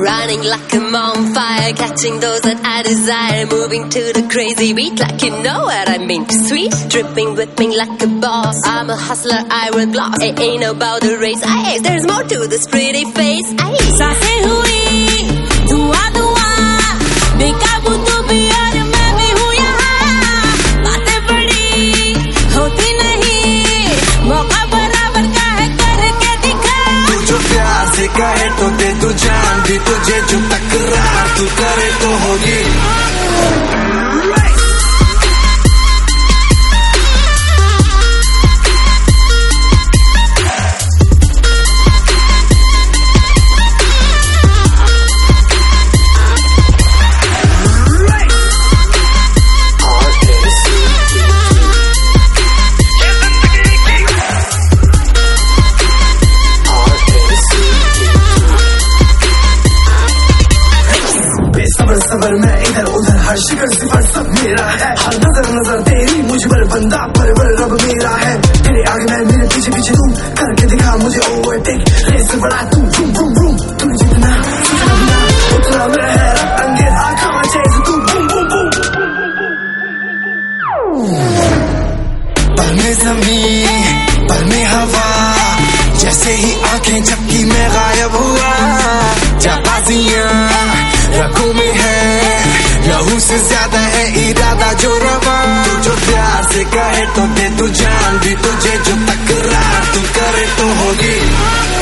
Running like I'm on fire, catching those that I desire, moving to the crazy beat like you know what I mean. Sweet, dripping, whipping like a boss. I'm a hustler, I will gloss. It ain't about the race, there's more to this pretty face. सांसें हुई धुआं धुआं, बेकाबू तू भी और मैं भी हूँ यहाँ. बातें बड़ी होती नहीं, मौका बराबर का है करके दिखा. तू जो प्यार से कहे तो दे तू जान भी, तुझे जो तकरार तू करे तो होगी. सबर मैं इधर उधर, हर शिखर सिफर सब मेरा है. हर नजर नजर तेरी मुझ पर, बंदा पर रब मेरा है. तेरे आगे मैं, मेरे पीछे पीछे तुम, करके दिखा मुझे ओवरटेक. रेस बड़ा तू बूम बूम बूम, तुम जितना उतना मैं है अंधेरा. कमा चेज तू बूम बूम बूम. पल में जमीन पल में हवा, जैसे ही आंखें झपकी मैं गायब हुआ. जाबाजियां रगों में है, लहू से ज्यादा है इरादा जो रवा. तू जो प्यार से कहे तो दे तू जान भी, तुझे जो तकरार तू करे तो होगी.